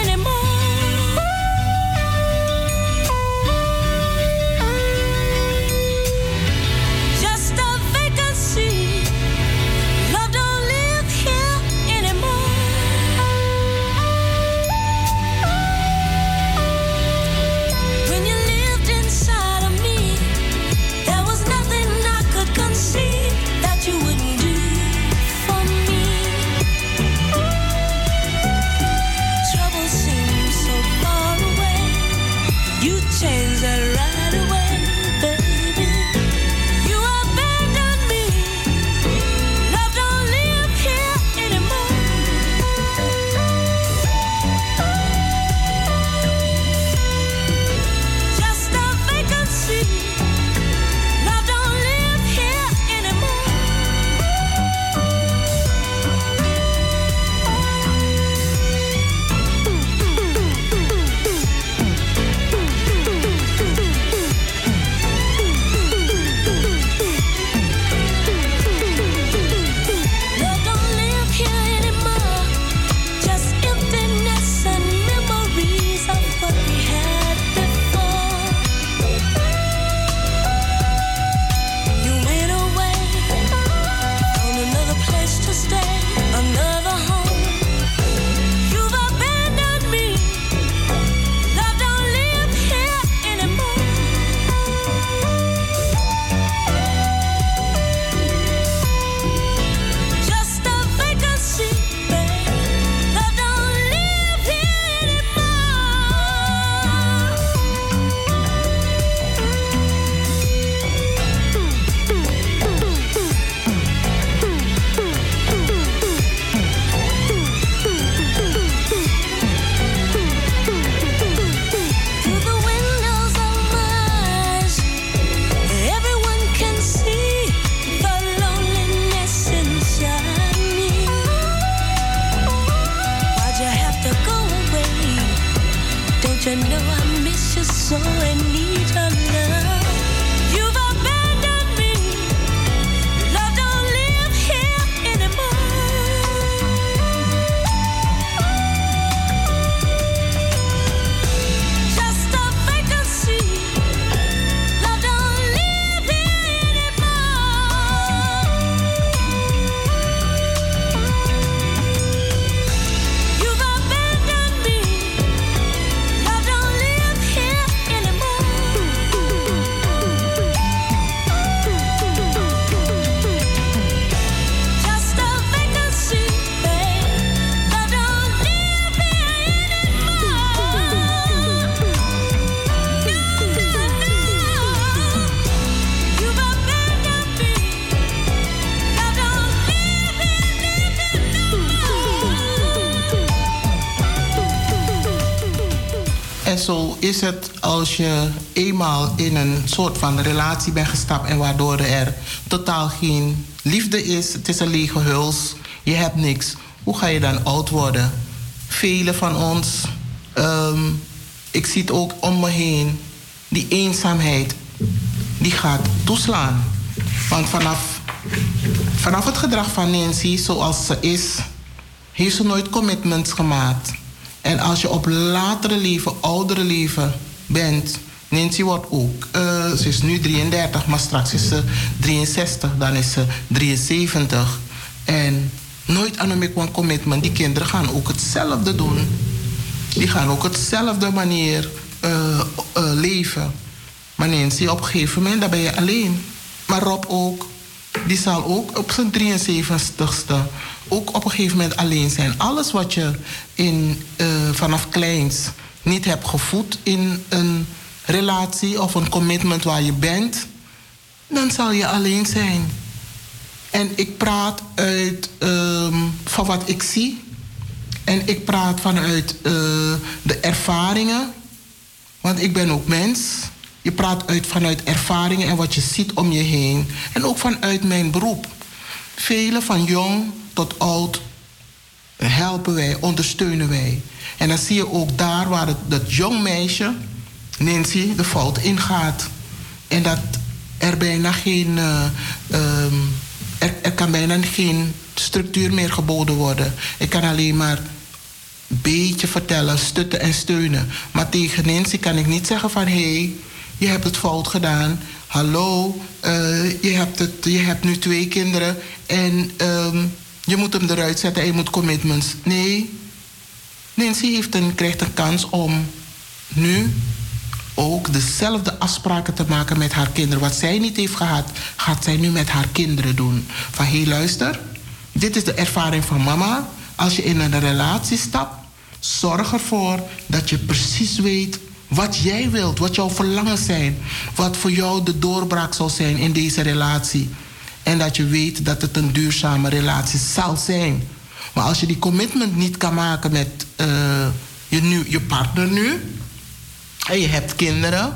precious so I need your love. You've abandoned me. Love don't live here anymore. Just a vacancy. Love don't live here anymore. You've abandoned me. Love don't live here anymore. Just a vacancy, babe. Love don't live here anymore. No, no, no. You've abandoned me. Love don't live here. En zo is het als je eenmaal in een soort van relatie bent gestapt en waardoor er totaal geen liefde is. Het is een lege huls. Je hebt niks. Hoe ga je dan oud worden? Velen van ons, ehm, ik zie het ook om me heen, die eenzaamheid, die gaat toeslaan. Want vanaf, vanaf het gedrag van Nancy, zoals ze is, heeft ze nooit commitments gemaakt. En als je op latere leven, oudere leven bent, Nancy wordt ook, eh, ze is nu drieëndertig, maar straks is ze drieënzestig, dan is ze drieënzeventig. En nooit aan een commitment. Die kinderen gaan ook hetzelfde doen. Die gaan ook hetzelfde manier eh, eh, leven. Maar Nancy, op een gegeven moment, dan ben je alleen. Maar Rob ook. Die zal ook op zijn drieënzeventigste ook op een gegeven moment alleen zijn. Alles wat je in, uh, vanaf kleins niet hebt gevoed in een relatie of een commitment waar je bent, dan zal je alleen zijn. En ik praat uit um, van wat ik zie. En ik praat vanuit uh, de ervaringen. Want ik ben ook mens. Je praat uit vanuit ervaringen en wat je ziet om je heen. En ook vanuit mijn beroep. Velen van jong tot oud helpen wij, ondersteunen wij. En dan zie je ook daar waar het, dat jong meisje, Nancy, de fout ingaat. En dat er bijna geen... Uh, um, er, er kan bijna geen structuur meer geboden worden. Ik kan alleen maar een beetje vertellen, stutten en steunen. Maar tegen Nancy kan ik niet zeggen van... hé, hey, je hebt het fout gedaan. Hallo, uh, je, hebt het, je hebt nu twee kinderen en um, je moet hem eruit zetten en je moet commitments. Nee, Nancy heeft een, krijgt een kans om nu ook dezelfde afspraken te maken met haar kinderen. Wat zij niet heeft gehad, gaat zij nu met haar kinderen doen. Van hé, hey, luister, dit is de ervaring van mama. Als je in een relatie stapt, zorg ervoor dat je precies weet wat jij wilt, wat jouw verlangens zijn, wat voor jou de doorbraak zal zijn in deze relatie. En dat je weet dat het een duurzame relatie zal zijn. Maar als je die commitment niet kan maken met uh, je, nu, je partner nu, en je hebt kinderen,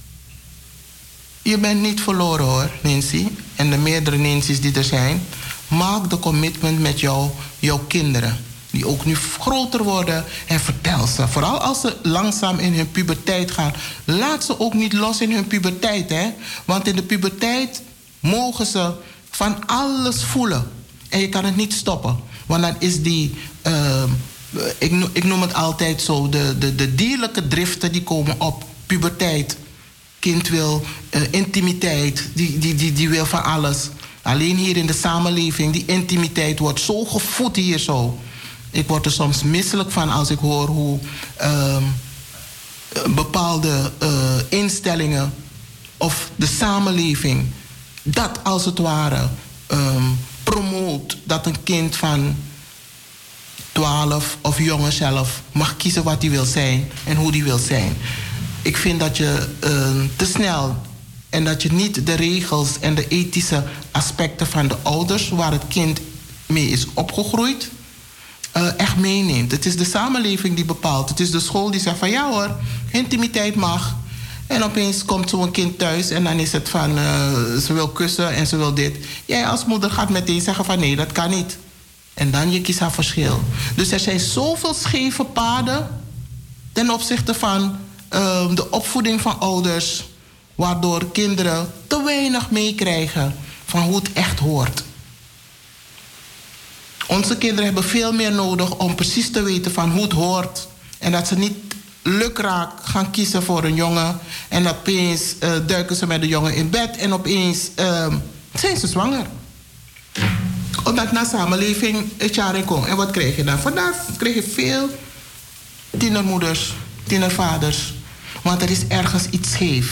je bent niet verloren hoor, Nancy. En de meerdere Nancy's die er zijn, maak de commitment met jou, jouw kinderen. Die ook nu groter worden. En vertel ze. Vooral als ze langzaam in hun puberteit gaan. Laat ze ook niet los in hun puberteit. Hè? Want in de puberteit mogen ze van alles voelen. En je kan het niet stoppen. Want dan is die... Uh, ik, ik noem het altijd zo. De, de, de dierlijke driften die komen op puberteit. Kind wil uh, intimiteit. Die, die, die, die wil van alles. Alleen hier in de samenleving. Die intimiteit wordt zo gevoed hier zo. Ik word er soms misselijk van als ik hoor hoe uh, bepaalde uh, instellingen of de samenleving dat als het ware um, promoot dat een kind van twaalf of jonger zelf mag kiezen wat hij wil zijn en hoe hij wil zijn. Ik vind dat je uh, te snel en dat je niet de regels en de ethische aspecten van de ouders waar het kind mee is opgegroeid Uh, echt meeneemt. Het is de samenleving die bepaalt. Het is de school die zegt van ja hoor, intimiteit mag. En opeens komt zo'n kind thuis en dan is het van uh, ze wil kussen en ze wil dit. Jij als moeder gaat meteen zeggen van nee, dat kan niet. En dan je kiest haar verschil. Dus er zijn zoveel scheve paden ten opzichte van uh, de opvoeding van ouders, waardoor kinderen te weinig meekrijgen van hoe het echt hoort. Onze kinderen hebben veel meer nodig om precies te weten van hoe het hoort. En dat ze niet lukraak gaan kiezen voor een jongen. En opeens uh, duiken ze met de jongen in bed en opeens uh, zijn ze zwanger. Omdat na samenleving het jaar in komt. En wat krijg je dan? Vandaag krijg je veel tienermoeders, tienervaders. Want er is ergens iets scheef.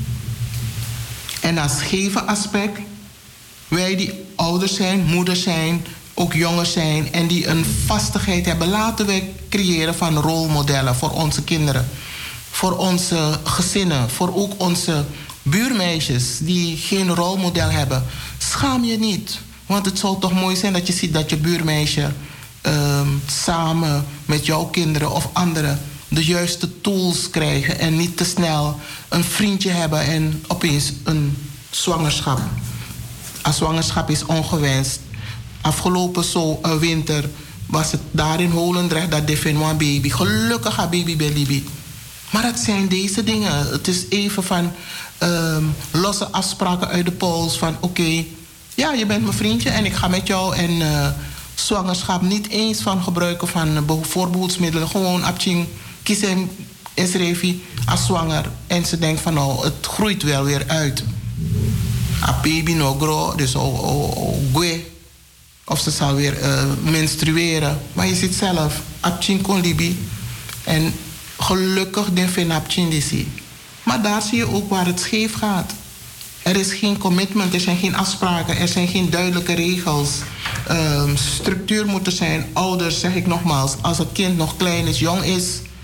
En dat scheve aspect, wij die ouders zijn, moeders zijn, ook jongens zijn en die een vastigheid hebben, laten wij creëren van rolmodellen voor onze kinderen. Voor onze gezinnen, voor ook onze buurmeisjes die geen rolmodel hebben. Schaam je niet. Want het zou toch mooi zijn dat je ziet dat je buurmeisje um, samen met jouw kinderen of anderen de juiste tools krijgen en niet te snel een vriendje hebben en opeens een zwangerschap. Een zwangerschap is ongewenst. Afgelopen zo, uh, winter was het daar in Holendrecht dat definitie een baby. Gelukkig een baby bij Libi. Maar het zijn deze dingen. Het is even van um, losse afspraken uit de pols van oké, okay, ja, je bent mijn vriendje en ik ga met jou en uh, zwangerschap niet eens van gebruiken van uh, voorbehoedsmiddelen. Gewoon abching, kies hem is revi als zwanger. En ze denkt van nou, het groeit wel weer uit. A baby no grow, dus oh, oh, oh, gue. Of ze zal weer uh, menstrueren. Maar je ziet zelf, abching kon libi. En gelukkig den fin abching disi. Maar daar zie je ook waar het scheef gaat. Er is geen commitment, er zijn geen afspraken, er zijn geen duidelijke regels. Um, structuur moet er zijn. Ouders, zeg ik nogmaals, als het kind nog klein is, jong is.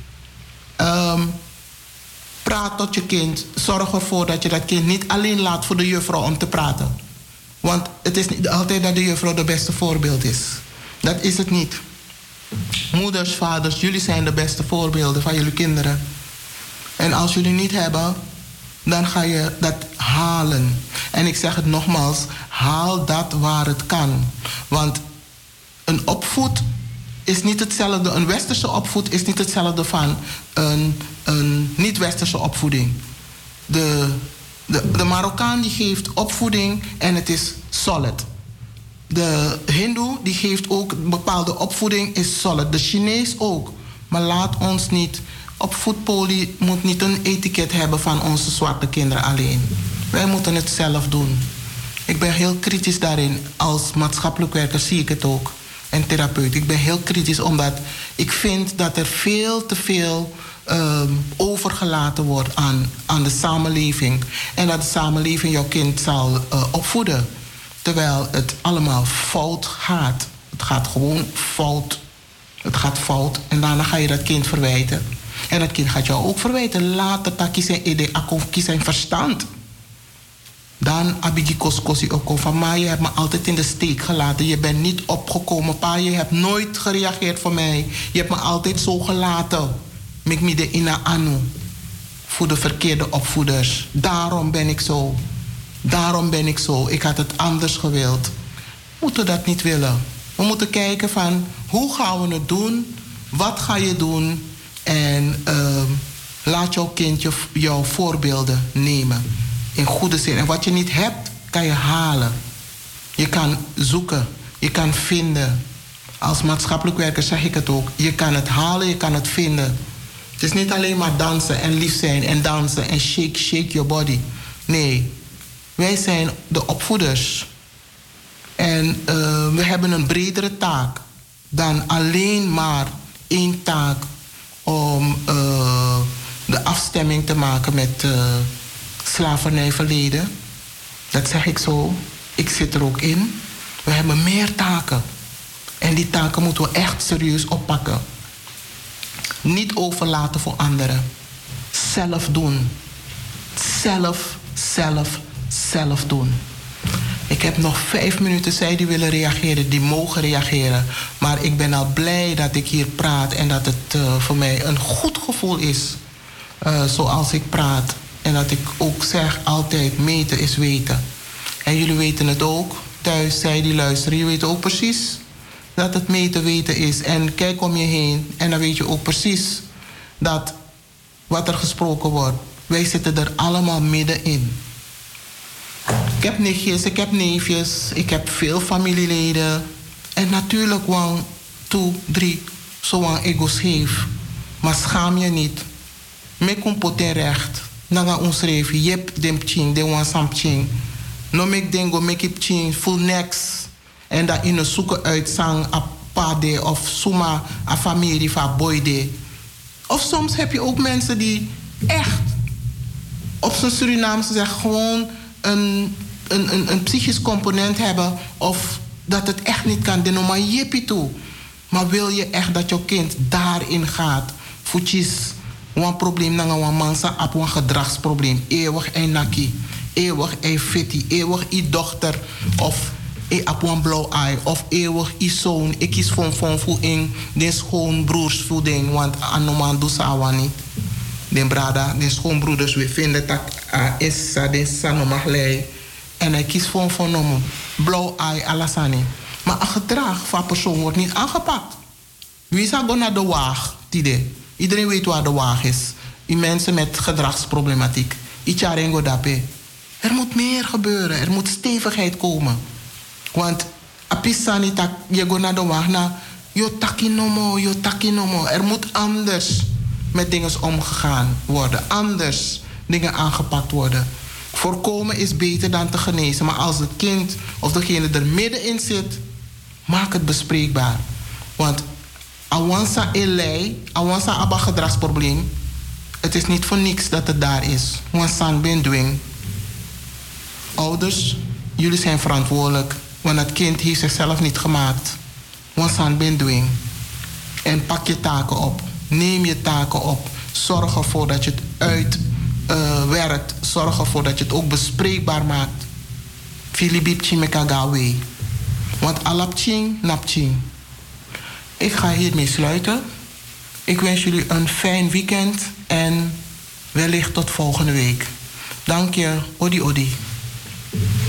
Um, praat tot je kind. Zorg ervoor dat je dat kind niet alleen laat voor de juffrouw om te praten. Want het is niet altijd dat de juffrouw de beste voorbeeld is. Dat is het niet. Moeders, vaders, jullie zijn de beste voorbeelden van jullie kinderen. En als jullie niet hebben, dan ga je dat halen. En ik zeg het nogmaals, haal dat waar het kan. Want een opvoed is niet hetzelfde, een westerse opvoed is niet hetzelfde van een, een niet-westerse opvoeding. De, de, de Marokkaan die geeft opvoeding en het is solid. De Hindoe die geeft ook een bepaalde opvoeding, is solid. De Chinees ook. Maar laat ons niet, opvoedpolie moet niet een etiket hebben van onze zwarte kinderen alleen. Wij moeten het zelf doen. Ik ben heel kritisch daarin. Als maatschappelijk werker zie ik het ook. En therapeut. Ik ben heel kritisch omdat ik vind dat er veel te veel um, overgelaten wordt aan, aan de samenleving. En dat de samenleving jouw kind zal uh, opvoeden. Terwijl het allemaal fout gaat. Het gaat gewoon fout. Het gaat fout. En daarna ga je dat kind verwijten. En dat kind gaat jou ook verwijten. Later tak zijn idee, zijn verstand. Dan abigi koskosi ook van maar je hebt me altijd in de steek gelaten. Je bent niet opgekomen, pa. Je hebt nooit gereageerd voor mij. Je hebt me altijd zo gelaten. Mik mi de ina anu. Voor de verkeerde opvoeders. Daarom ben ik zo. Daarom ben ik zo. Ik had het anders gewild. We moeten dat niet willen. We moeten kijken van hoe gaan we het doen? Wat ga je doen? En uh, laat jouw kindje jouw voorbeelden nemen. In goede zin. En wat je niet hebt, kan je halen. Je kan zoeken. Je kan vinden. Als maatschappelijk werker zeg ik het ook. Je kan het halen, je kan het vinden. Het is niet alleen maar dansen en lief zijn en dansen en shake, shake your body. Nee, wij zijn de opvoeders. En uh, we hebben een bredere taak dan alleen maar één taak om uh, de afstemming te maken met uh, slavernijverleden. Dat zeg ik zo. Ik zit er ook in. We hebben meer taken. En die taken moeten we echt serieus oppakken. Niet overlaten voor anderen. Zelf doen. Zelf, zelf, zelf doen. Ik heb nog vijf minuten. Zij die willen reageren, die mogen reageren. Maar ik ben al blij dat ik hier praat en dat het uh, voor mij een goed gevoel is. Uh, zoals ik praat. En dat ik ook zeg altijd, meten is weten. En jullie weten het ook. Thuis, zij die luisteren, je weet ook precies dat het meten weten is. En kijk om je heen en dan weet je ook precies dat wat er gesproken wordt. Wij zitten er allemaal middenin. Ik heb nichtjes, ik heb neefjes, ik heb veel familieleden. En natuurlijk, one, two, drie, zo'n ego's heeft. Maar schaam je niet. Me kom poten recht. Naga ons reef, jep dem ching, de wan sam ching. No mek dengo, mek ip ching, full next. En dat in een zoeken uitzang, a pade of suma, a familie van boyde. Of soms heb je ook mensen die echt, op zijn Surinaamse zeggen, gewoon een, een, een, een psychisch component hebben. Of dat het echt niet kan. Den maar jippie toe. Maar wil je echt dat jouw kind daarin gaat? Voetjes, een probleem, dan een mansa, op een gedragsprobleem. Eeuwig een naki, eeuwig een fitty, eeuwig een dochter. Of op een blauw eye. Of eeuwig een zoon. Ik kies van van voor in de schoonbroersvoeding. Want anoman doet ze niet. De brada, de schoonbroeders, we vinden dat is de sanomaglei. En hij kiest voor van een blauw eye alasani. Maar een gedrag van een persoon wordt niet aangepakt. Wie zou naar de waag? Tide. Iedereen weet waar de waag is. Die mensen met gedragsproblematiek. Icharengo dape. Er moet meer gebeuren. Er moet stevigheid komen. Want apisani tak je go naar de waag na yo takinomo, yo takinomo. Er moet anders met dingen omgegaan worden. Anders dingen aangepakt worden. Voorkomen is beter dan te genezen. Maar als het kind of degene er middenin zit, maak het bespreekbaar. Want awansa elei, awansa abba gedragsprobleem. Het is niet voor niks dat het daar is. Want san ben doing. Ouders, jullie zijn verantwoordelijk. Want het kind heeft zichzelf niet gemaakt. Want san ben doing. En pak je taken op. Neem je taken op. Zorg ervoor dat je het uitwerkt. Uh, Zorg ervoor dat je het ook bespreekbaar maakt. Filibipchi mekagawe. Want alapching, napching. Ik ga hiermee sluiten. Ik wens jullie een fijn weekend. En wellicht tot volgende week. Dank je. Odi odi.